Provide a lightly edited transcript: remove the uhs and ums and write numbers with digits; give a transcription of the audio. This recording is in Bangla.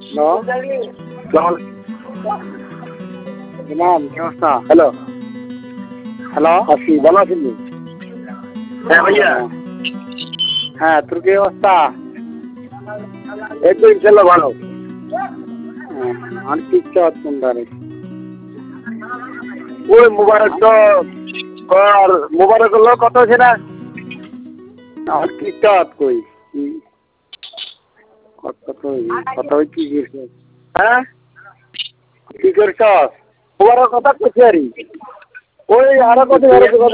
হ্যালো ইমাম কি অবস্থা? হ্যালো হ্যালো আছি, ভালো আছেন? হ্যাঁ ভাইয়া। হ্যাঁ, তোর কি অবস্থা? এই তো ইনশাল্লাহ ভালো। আর কি চাচ্ছেন তারে? ওই মোবারক তো আর মোবারক হলো কত আছে না? আর কি চাত কই কথা কি করছে? হ্যাঁ কি করছ? মোবারক কথা কইছি আরে ওই আরো কত